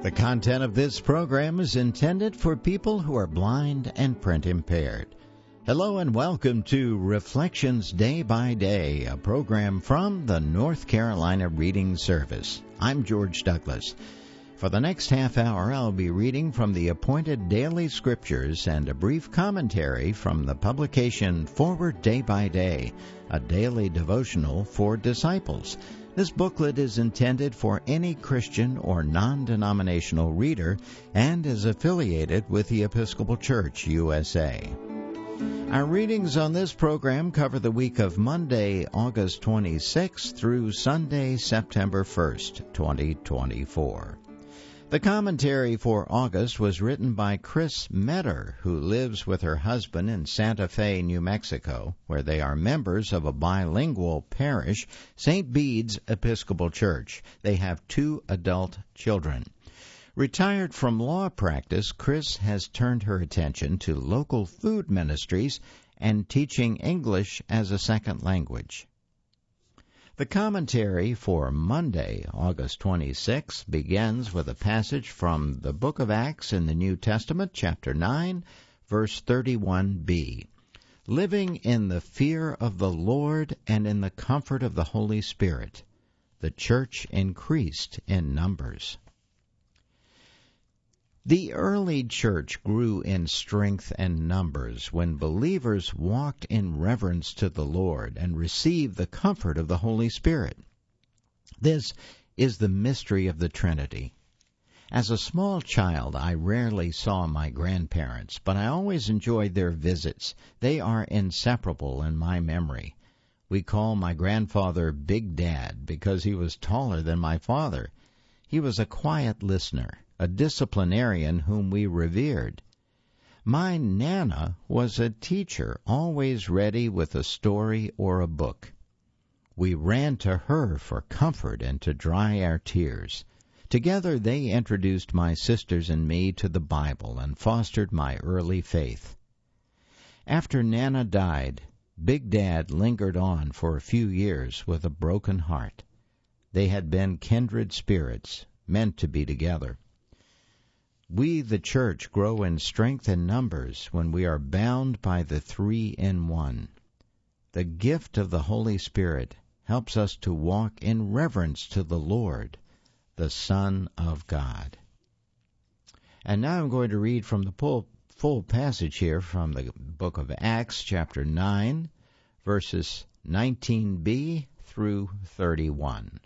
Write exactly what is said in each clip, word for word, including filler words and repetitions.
The content of this program is intended for people who are blind and print impaired. Hello and welcome to Reflections Day by Day, a program from the North Carolina Reading Service. I'm George Douglas. For the next half hour, I'll be reading from the appointed daily scriptures and a brief commentary from the publication Forward Day by Day, a daily devotional for disciples. This booklet is intended for any Christian or non-denominational reader and is affiliated with the Episcopal Church, U S A. Our readings on this program cover the week of Monday, August twenty-sixth through Sunday, September first, twenty twenty-four. The commentary for August was written by Chris Metter, who lives with her husband in Santa Fe, New Mexico, where they are members of a bilingual parish, Saint Bede's Episcopal Church. They have two adult children. Retired from law practice, Chris has turned her attention to local food ministries and teaching English as a second language. The commentary for Monday, August twenty-sixth, begins with a passage from the book of Acts in the New Testament, chapter nine, verse thirty-one b. Living in the fear of the Lord and in the comfort of the Holy Spirit, the church increased in numbers. The early church grew in strength and numbers when believers walked in reverence to the Lord and received the comfort of the Holy Spirit. This is the mystery of the Trinity. As a small child, I rarely saw my grandparents, but I always enjoyed their visits. They are inseparable in my memory. We call my grandfather Big Dad because he was taller than my father. He was a quiet listener, a disciplinarian whom we revered. My Nana was a teacher, always ready with a story or a book. We ran to her for comfort and to dry our tears. Together they introduced my sisters and me to the Bible and fostered my early faith. After Nana died, Big Dad lingered on for a few years with a broken heart. They had been kindred spirits, meant to be together. We, the church, grow in strength and numbers when we are bound by the three in one. The gift of the Holy Spirit helps us to walk in reverence to the Lord, the Son of God. And now I'm going to read from the full, full passage here from the book of Acts, chapter nine, verses nineteen b through thirty-one.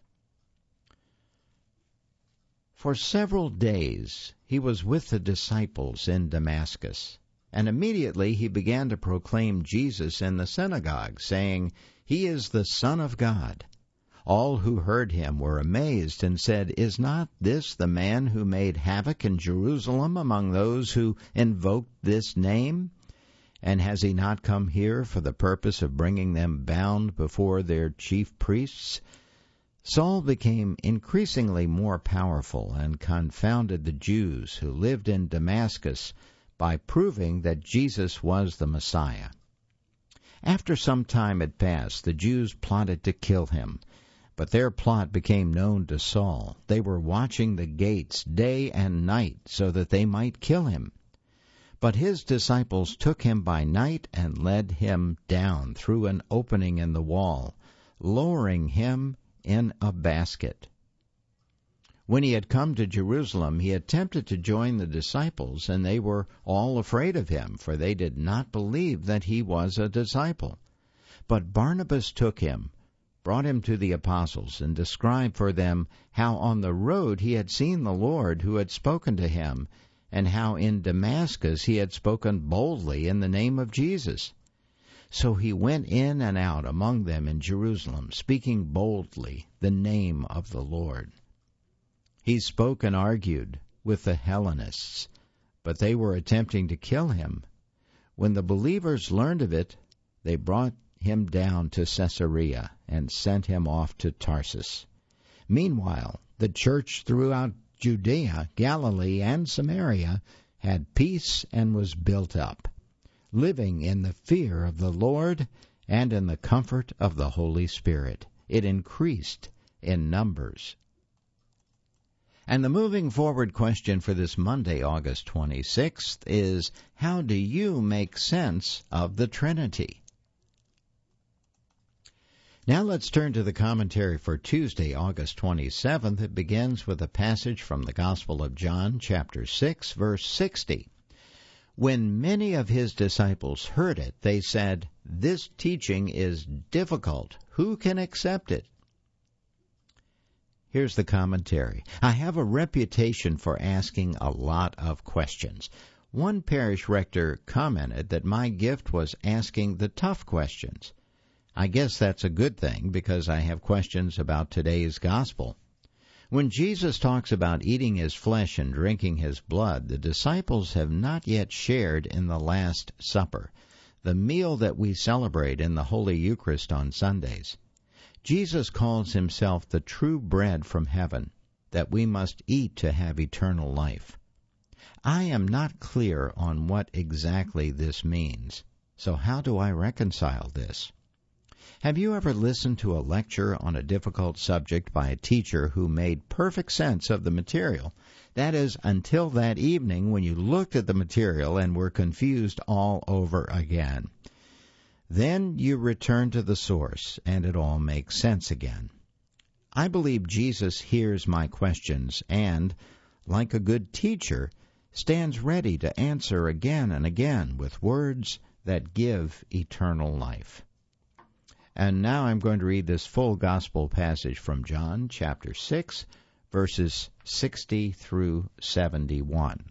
For several days he was with the disciples in Damascus, and immediately he began to proclaim Jesus in the synagogue, saying, "He is the Son of God." All who heard him were amazed and said, "Is not this the man who made havoc in Jerusalem among those who invoked this name? And has he not come here for the purpose of bringing them bound before their chief priests?" Saul became increasingly more powerful and confounded the Jews who lived in Damascus by proving that Jesus was the Messiah. After some time had passed, the Jews plotted to kill him, but their plot became known to Saul. They were watching the gates day and night so that they might kill him. But his disciples took him by night and led him down through an opening in the wall, lowering him in a basket. When he had come to Jerusalem, he attempted to join the disciples, and they were all afraid of him, for they did not believe that he was a disciple. But Barnabas took him, brought him to the apostles, and described for them how on the road he had seen the Lord who had spoken to him, and how in Damascus he had spoken boldly in the name of Jesus. So he went in and out among them in Jerusalem, speaking boldly the name of the Lord. He spoke and argued with the Hellenists, but they were attempting to kill him. When the believers learned of it, they brought him down to Caesarea and sent him off to Tarsus. Meanwhile, the church throughout Judea, Galilee, and Samaria had peace and was built up, living in the fear of the Lord and in the comfort of the Holy Spirit. It increased in numbers. And the moving forward question for this Monday, August twenty-sixth, is how do you make sense of the Trinity? Now let's turn to the commentary for Tuesday, August twenty-seventh. It begins with a passage from the Gospel of John, chapter six, verse sixty. When many of his disciples heard it, they said, "This teaching is difficult. Who can accept it?" Here's the commentary. I have a reputation for asking a lot of questions. One parish rector commented that my gift was asking the tough questions. I guess that's a good thing because I have questions about today's gospel. When Jesus talks about eating his flesh and drinking his blood, the disciples have not yet shared in the Last Supper, the meal that we celebrate in the Holy Eucharist on Sundays. Jesus calls himself the true bread from heaven that we must eat to have eternal life. I am not clear on what exactly this means, so how do I reconcile this? Have you ever listened to a lecture on a difficult subject by a teacher who made perfect sense of the material? That is, until that evening when you looked at the material and were confused all over again. Then you return to the source, and it all makes sense again. I believe Jesus hears my questions and, like a good teacher, stands ready to answer again and again with words that give eternal life. And now I'm going to read this full gospel passage from John, chapter six, verses sixty through seventy-one.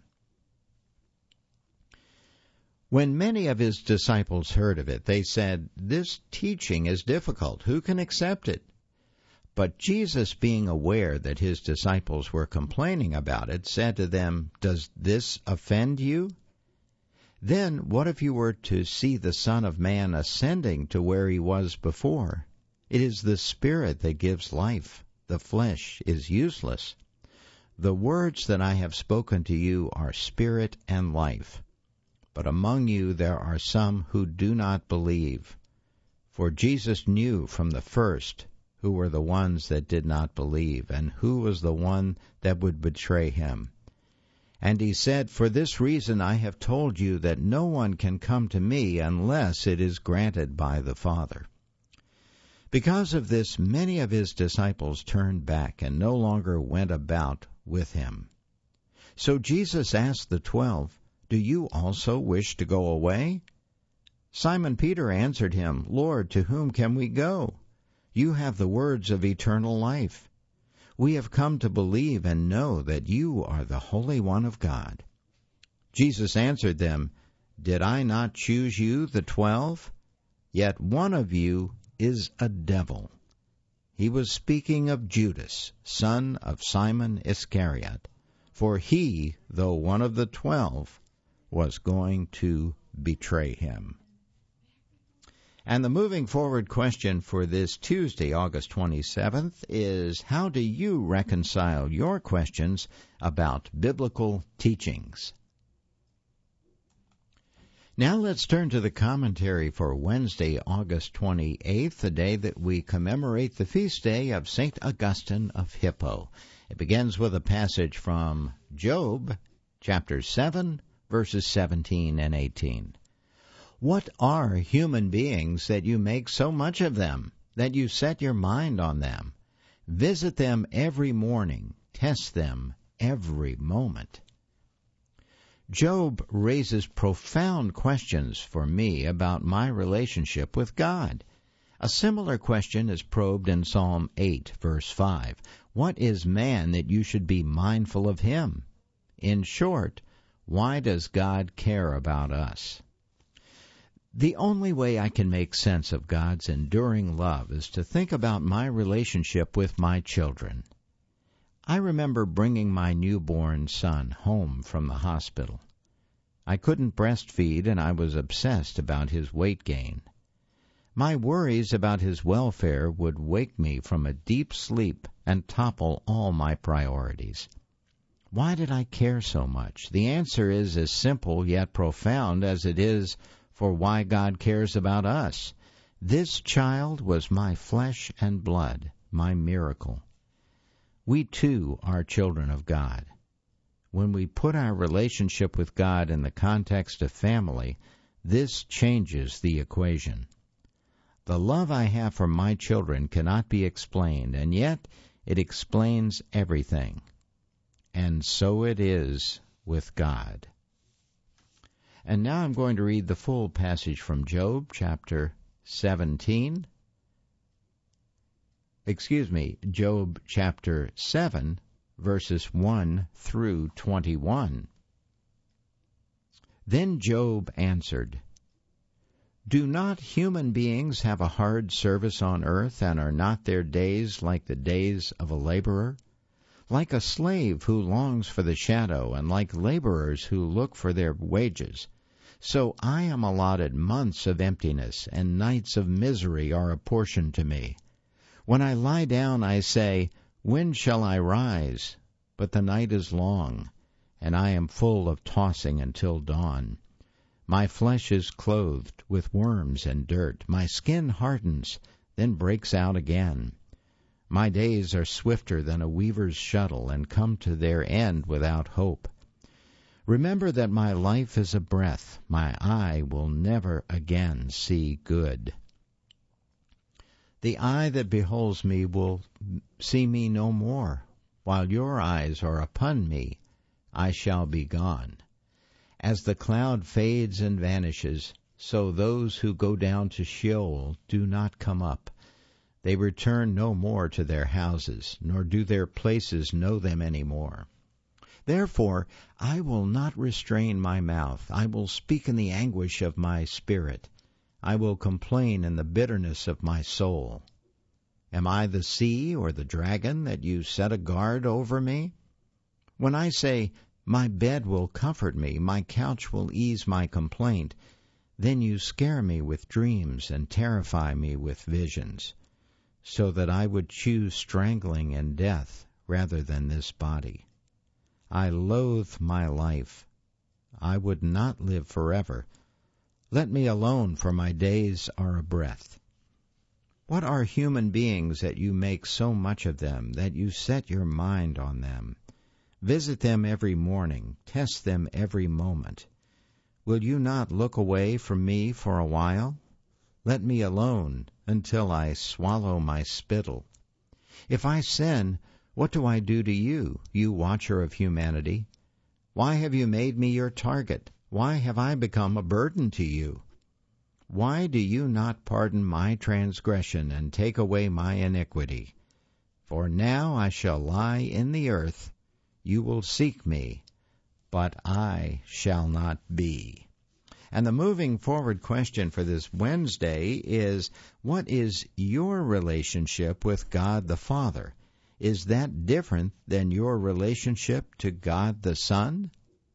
When many of his disciples heard of it, they said, "This teaching is difficult. Who can accept it?" But Jesus, being aware that his disciples were complaining about it, said to them, "Does this offend you? Then what if you were to see the Son of Man ascending to where he was before? It is the Spirit that gives life. The flesh is useless. The words that I have spoken to you are spirit and life. But among you there are some who do not believe." For Jesus knew from the first who were the ones that did not believe, and who was the one that would betray him. And he said, "For this reason I have told you that no one can come to me unless it is granted by the Father." Because of this, many of his disciples turned back and no longer went about with him. So Jesus asked the twelve, "Do you also wish to go away?" Simon Peter answered him, "Lord, to whom can we go? You have the words of eternal life. We have come to believe and know that you are the Holy One of God." Jesus answered them, "Did I not choose you, the twelve? Yet one of you is a devil." He was speaking of Judas, son of Simon Iscariot, for he, though one of the twelve, was going to betray him. And the moving forward question for this Tuesday, August twenty-seventh, is how do you reconcile your questions about biblical teachings? Now let's turn to the commentary for Wednesday, August twenty-eighth, the day that we commemorate the feast day of Saint Augustine of Hippo. It begins with a passage from Job, chapter seven, verses seventeen and eighteen. What are human beings that you make so much of them, that you set your mind on them? Visit them every morning, test them every moment. Job raises profound questions for me about my relationship with God. A similar question is probed in Psalm eight, verse five. What is man that you should be mindful of him? In short, why does God care about us? The only way I can make sense of God's enduring love is to think about my relationship with my children. I remember bringing my newborn son home from the hospital. I couldn't breastfeed, and I was obsessed about his weight gain. My worries about his welfare would wake me from a deep sleep and topple all my priorities. Why did I care so much? The answer is as simple yet profound as it is for why God cares about us. This child was my flesh and blood, my miracle. We too are children of God. When we put our relationship with God in the context of family, this changes the equation. The love I have for my children cannot be explained, and yet it explains everything. And so it is with God. And now I'm going to read the full passage from Job, chapter seventeen. Excuse me, Job chapter seven, verses one through twenty-one. Then Job answered, Do not human beings have a hard service on earth, and are not their days like the days of a laborer? Like a slave who longs for the shadow, and like laborers who look for their wages. So I am allotted months of emptiness, and nights of misery are apportioned to me. When I lie down, I say, When shall I rise? But the night is long, and I am full of tossing until dawn. My flesh is clothed with worms and dirt. My skin hardens, then breaks out again. My days are swifter than a weaver's shuttle, and come to their end without hope. Remember that my life is a breath. My eye will never again see good. The eye that beholds me will see me no more. While your eyes are upon me, I shall be gone. As the cloud fades and vanishes, so those who go down to Sheol do not come up. They return no more to their houses, nor do their places know them any more. Therefore I will not restrain my mouth. I will speak in the anguish of my spirit. I will complain in the bitterness of my soul. Am I the sea or the dragon that you set a guard over me? When I say, My bed will comfort me, my couch will ease my complaint, then you scare me with dreams and terrify me with visions, so that I would choose strangling and death rather than this body. I loathe my life. I would not live forever. Let me alone, for my days are a breath. What are human beings that you make so much of them, that you set your mind on them? Visit them every morning, test them every moment. Will you not look away from me for a while? Let me alone until I swallow my spittle. If I sin, what do I do to you, you watcher of humanity? Why have you made me your target? Why have I become a burden to you? Why do you not pardon my transgression and take away my iniquity? For now I shall lie in the earth. You will seek me, but I shall not be. And the moving forward question for this Wednesday is, what is your relationship with God the Father? Is that different than your relationship to God the Son?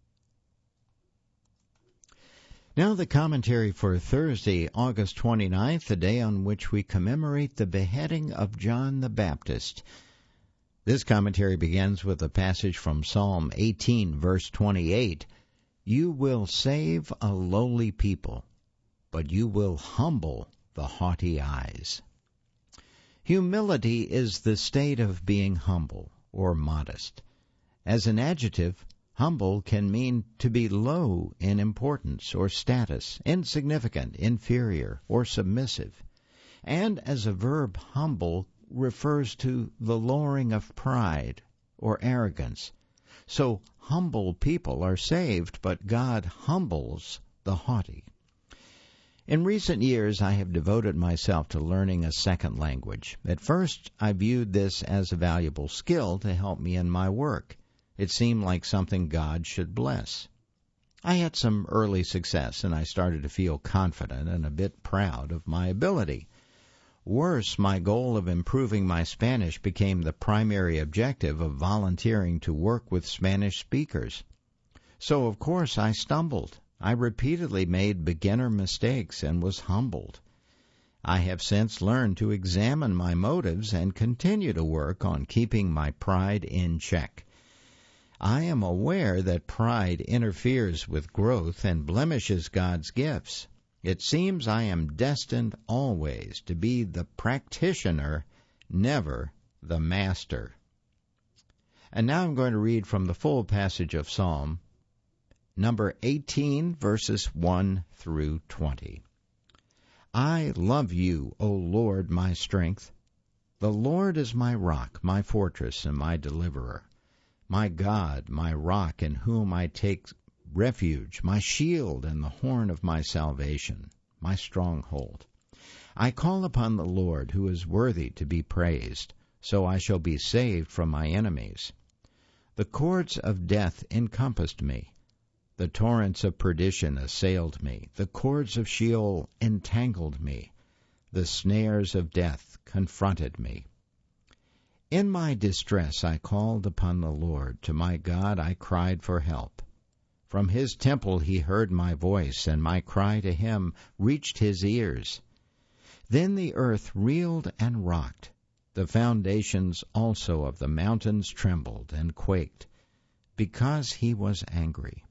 Now the commentary for Thursday, August twenty-ninth, the day on which we commemorate the beheading of John the Baptist. This commentary begins with a passage from Psalm eighteen, verse twenty-eight. You will save a lowly people, but you will humble the haughty eyes. Humility is the state of being humble or modest. As an adjective, humble can mean to be low in importance or status, insignificant, inferior, or submissive. And as a verb, humble refers to the lowering of pride or arrogance. So humble people are saved, but God humbles the haughty. In recent years, I have devoted myself to learning a second language. At first, I viewed this as a valuable skill to help me in my work. It seemed like something God should bless. I had some early success, and I started to feel confident and a bit proud of my ability. Worse, my goal of improving my Spanish became the primary objective of volunteering to work with Spanish speakers. So, of course, I stumbled. I repeatedly made beginner mistakes and was humbled. I have since learned to examine my motives and continue to work on keeping my pride in check. I am aware that pride interferes with growth and blemishes God's gifts. It seems I am destined always to be the practitioner, never the master. And now I'm going to read from the full passage of Psalm number eighteen, verses one through twenty. I love you, O Lord, my strength. The Lord is my rock, my fortress, and my deliverer. My God, my rock, in whom I take refuge, my shield and the horn of my salvation, my stronghold. I call upon the Lord, who is worthy to be praised, so I shall be saved from my enemies. The cords of death encompassed me. The torrents of perdition assailed me. The cords of Sheol entangled me. The snares of death confronted me. In my distress I called upon the Lord. To my God I cried for help. From his temple he heard my voice, and my cry to him reached his ears. Then the earth reeled and rocked. The foundations also of the mountains trembled and quaked, because he was angry.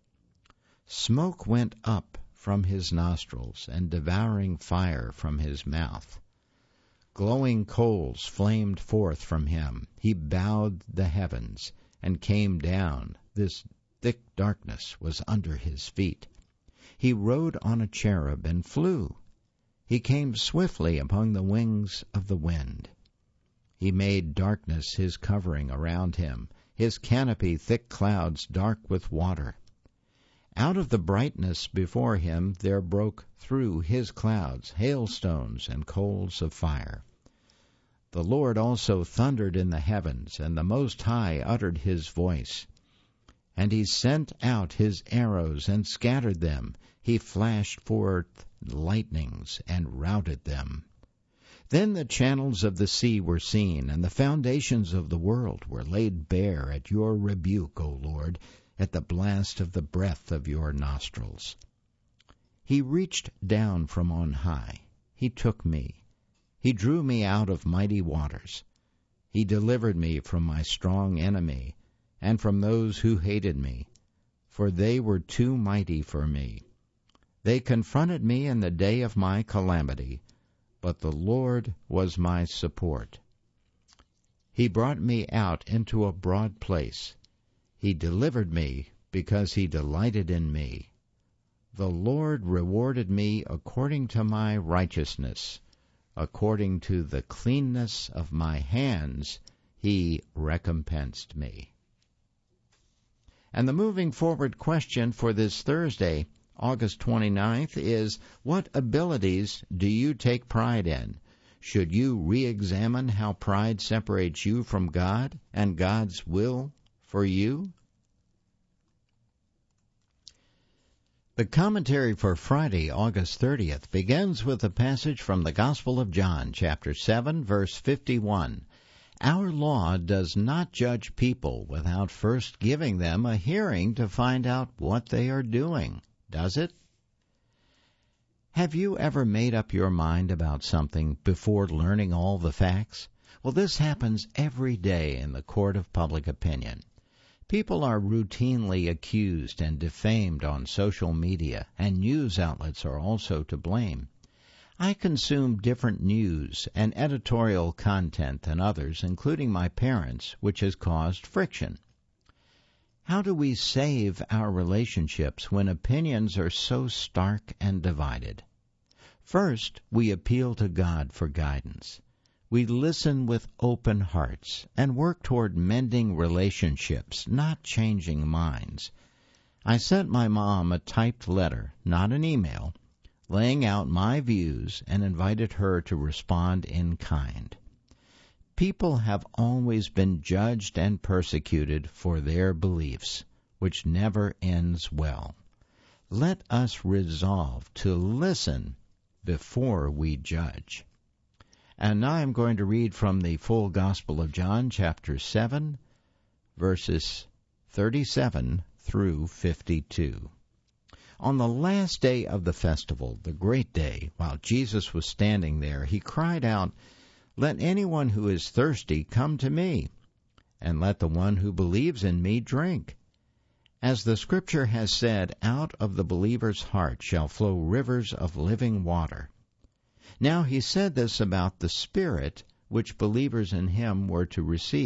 Smoke went up from his nostrils, and devouring fire from his mouth. Glowing coals flamed forth from him. He bowed the heavens, and came down. This thick darkness was under his feet. He rode on a cherub and flew. He came swiftly upon the wings of the wind. He made darkness his covering around him, his canopy thick clouds dark with water. Out of the brightness before him there broke through his clouds hailstones and coals of fire. The Lord also thundered in the heavens, and the Most High uttered his voice. And he sent out his arrows and scattered them. He flashed forth lightnings and routed them. Then the channels of the sea were seen, and the foundations of the world were laid bare at your rebuke, O Lord, at the blast of the breath of your nostrils. He reached down from on high. He took me. He drew me out of mighty waters. He delivered me from my strong enemy, and from those who hated me, for they were too mighty for me. They confronted me in the day of my calamity, but the Lord was my support. He brought me out into a broad place. He delivered me because he delighted in me. The Lord rewarded me according to my righteousness. According to the cleanness of my hands, he recompensed me. And the moving forward question for this Thursday, August twenty-ninth, is, what abilities do you take pride in? Should you re-examine how pride separates you from God and God's will for you? The commentary for Friday, August thirtieth, begins with a passage from the Gospel of John, chapter seven, verse fifty-one. Our law does not judge people without first giving them a hearing to find out what they are doing, does it? Have you ever made up your mind about something before learning all the facts? Well, this happens every day in the court of public opinion. People are routinely accused and defamed on social media, and news outlets are also to blame. I consume different news and editorial content than others, including my parents, which has caused friction. How do we save our relationships when opinions are so stark and divided? First, we appeal to God for guidance. We listen with open hearts and work toward mending relationships, not changing minds. I sent my mom a typed letter, not an email, laying out my views and invited her to respond in kind. People have always been judged and persecuted for their beliefs, which never ends well. Let us resolve to listen before we judge. And now I'm going to read from the full Gospel of John, chapter seven, verses thirty-seven through fifty-two. On the last day of the festival, the great day, while Jesus was standing there, he cried out, "Let anyone who is thirsty come to me, and let the one who believes in me drink. As the Scripture has said, out of the believer's heart shall flow rivers of living water." Now he said this about the Spirit which believers in him were to receive,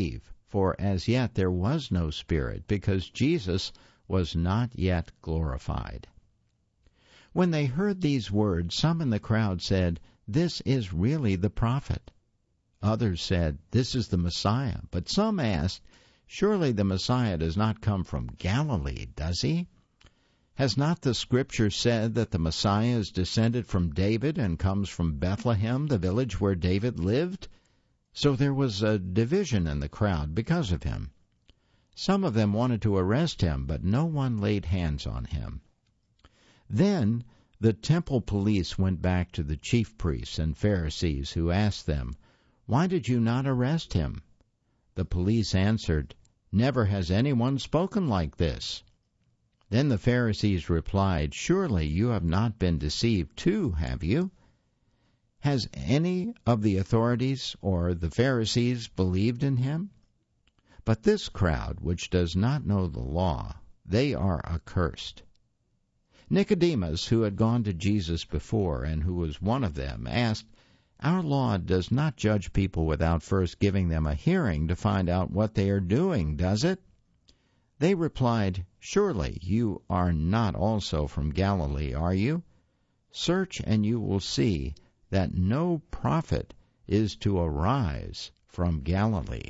for as yet there was no Spirit, because Jesus was not yet glorified. When they heard these words, some in the crowd said, "This is really the prophet." Others said, "This is the Messiah." But some asked, "Surely the Messiah does not come from Galilee, does he? Has not the Scripture said that the Messiah is descended from David and comes from Bethlehem, the village where David lived?" So there was a division in the crowd because of him. Some of them wanted to arrest him, but no one laid hands on him. Then the temple police went back to the chief priests and Pharisees, who asked them, "Why did you not arrest him?" The police answered, "Never has anyone spoken like this." Then the Pharisees replied, "Surely you have not been deceived too, have you? Has any of the authorities or the Pharisees believed in him? But this crowd, which does not know the law, they are accursed." Nicodemus, who had gone to Jesus before and who was one of them, asked, "Our law does not judge people without first giving them a hearing to find out what they are doing, does it?" They replied, "Surely you are not also from Galilee, are you? Search and you will see that no prophet is to arise from Galilee."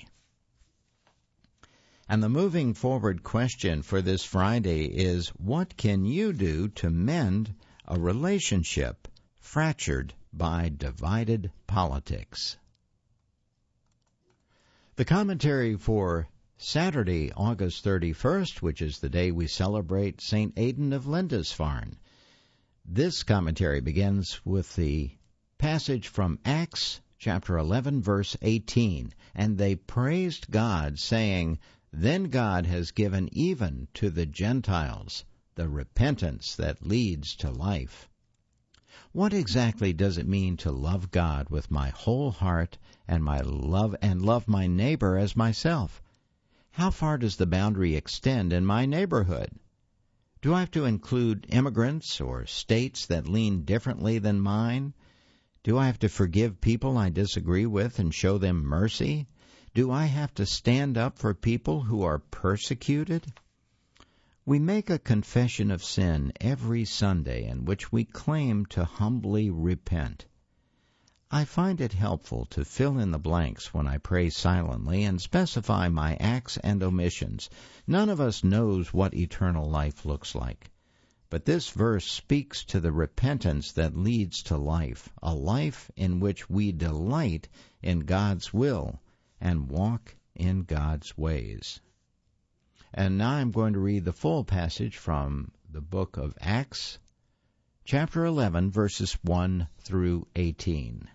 And the moving forward question for this Friday is, what can you do to mend a relationship fractured by divided politics? The commentary for Saturday, August thirty-first, which is the day we celebrate Saint Aidan of Lindisfarne. This commentary begins with the passage from Acts chapter eleven, verse eighteen. "And they praised God, saying, Then God has given even to the Gentiles the repentance that leads to life." What exactly does it mean to love God with my whole heart and my love and love my neighbor as myself? How far does the boundary extend in my neighborhood? Do I have to include immigrants or states that lean differently than mine? Do I have to forgive people I disagree with and show them mercy? Do I have to stand up for people who are persecuted? We make a confession of sin every Sunday in which we claim to humbly repent. I find it helpful to fill in the blanks when I pray silently and specify my acts and omissions. None of us knows what eternal life looks like. But this verse speaks to the repentance that leads to life, a life in which we delight in God's will and walk in God's ways. And now I'm going to read the full passage from the book of Acts, chapter eleven, verses one through eighteen.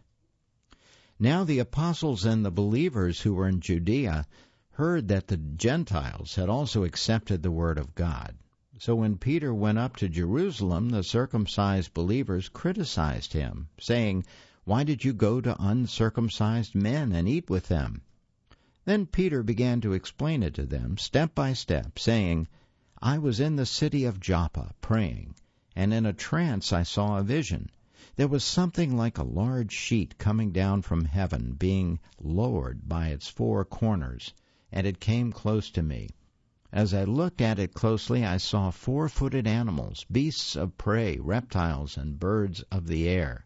Now the apostles and the believers who were in Judea heard that the Gentiles had also accepted the word of God. So when Peter went up to Jerusalem, the circumcised believers criticized him, saying, "Why did you go to uncircumcised men and eat with them?" Then Peter began to explain it to them, step by step, saying, "I was in the city of Joppa praying, and in a trance I saw a vision. There was something like a large sheet coming down from heaven, being lowered by its four corners, and it came close to me. As I looked at it closely, I saw four-footed animals, beasts of prey, reptiles, and birds of the air.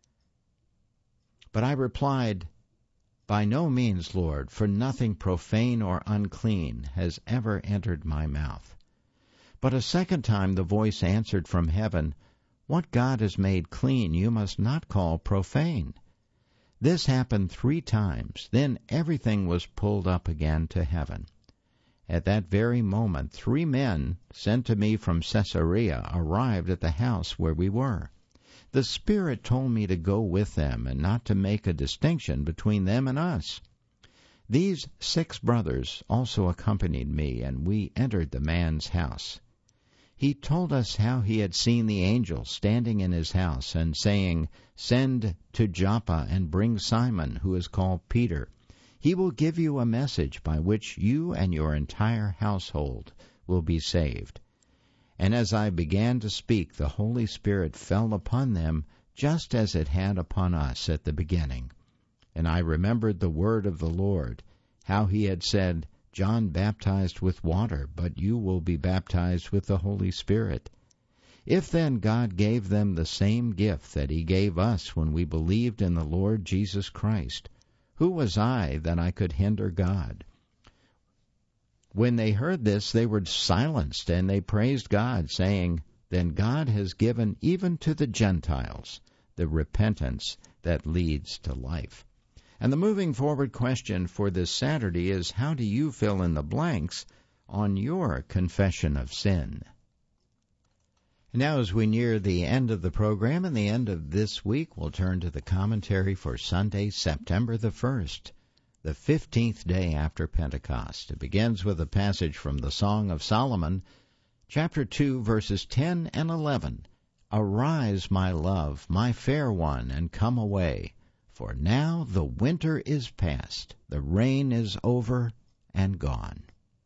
But I replied, 'By no means, Lord, for nothing profane or unclean has ever entered my mouth.' But a second time the voice answered from heaven, 'What God has made clean you must not call profane.' This happened three times. Then everything was pulled up again to heaven. At that very moment, three men sent to me from Caesarea arrived at the house where we were. The Spirit told me to go with them and not to make a distinction between them and us. These six brothers also accompanied me, and we entered the man's house. He told us how he had seen the angel standing in his house and saying, 'Send to Joppa and bring Simon, who is called Peter. He will give you a message by which you and your entire household will be saved.' And as I began to speak, the Holy Spirit fell upon them just as it had upon us at the beginning. And I remembered the word of the Lord, how he had said, John baptized with water, but you will be baptized with the Holy Spirit. If then God gave them the same gift that he gave us when we believed in the Lord Jesus Christ, who was I that I could hinder God? When they heard this, they were silenced, and they praised God, saying, Then God has given even to the Gentiles the repentance that leads to life. And the moving forward question for this Saturday is, how do you fill in the blanks on your confession of sin? Now, as we near the end of the program and the end of this week, we'll turn to the commentary for Sunday, September the first, the fifteenth day after Pentecost. It begins with a passage from the Song of Solomon, chapter two, verses ten and eleven. Arise, my love, my fair one, and come away, for now the winter is past, the rain is over and gone.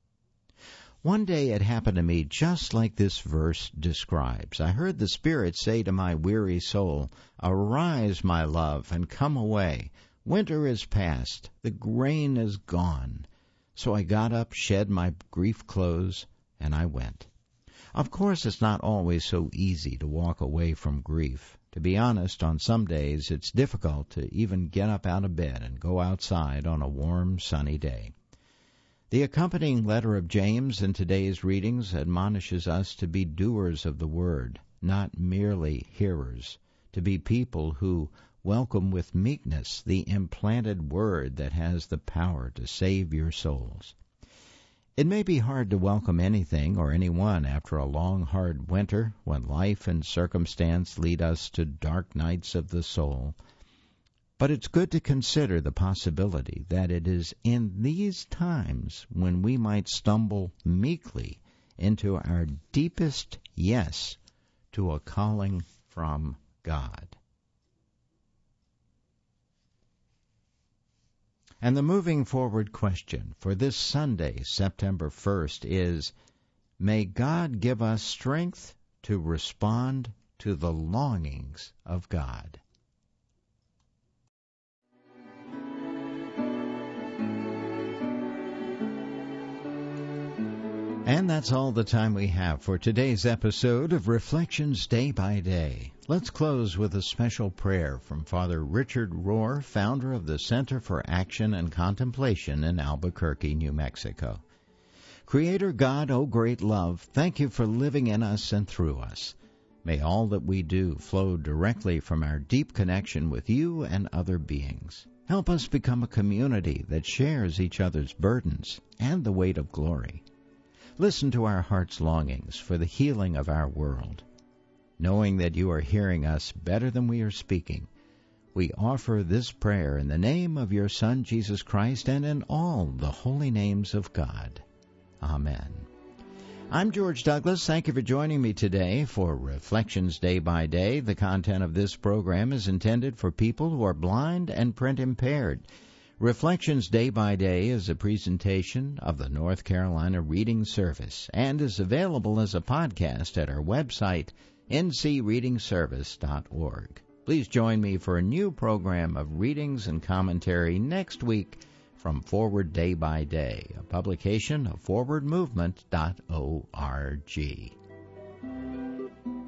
One day it happened to me just like this verse describes. I heard the Spirit say to my weary soul, Arise, my love, and come away. Winter is past, the rain is gone. So I got up, shed my grief clothes, and I went. Of course, it's not always so easy to walk away from grief. To be honest, on some days it's difficult to even get up out of bed and go outside on a warm, sunny day. The accompanying letter of James in today's readings admonishes us to be doers of the word, not merely hearers, to be people who welcome with meekness the implanted word that has the power to save your souls. It may be hard to welcome anything or anyone after a long, hard winter when life and circumstance lead us to dark nights of the soul. But it's good to consider the possibility that it is in these times when we might stumble meekly into our deepest yes to a calling from God. And the moving forward question for this Sunday, September first, is, may God give us strength to respond to the longings of God. And that's all the time we have for today's episode of Reflections Day by Day. Let's close with a special prayer from Father Richard Rohr, founder of the Center for Action and Contemplation in Albuquerque, New Mexico. Creator God, O great love, thank you for living in us and through us. May all that we do flow directly from our deep connection with you and other beings. Help us become a community that shares each other's burdens and the weight of glory. Listen to our heart's longings for the healing of our world. Knowing that you are hearing us better than we are speaking, we offer this prayer in the name of your Son, Jesus Christ, and in all the holy names of God. Amen. I'm George Douglas. Thank you for joining me today for Reflections Day by Day. The content of this program is intended for people who are blind and print impaired. Reflections Day by Day is a presentation of the North Carolina Reading Service and is available as a podcast at our website, n c reading service dot org. Please join me for a new program of readings and commentary next week from Forward Day by Day, a publication of forward movement dot org.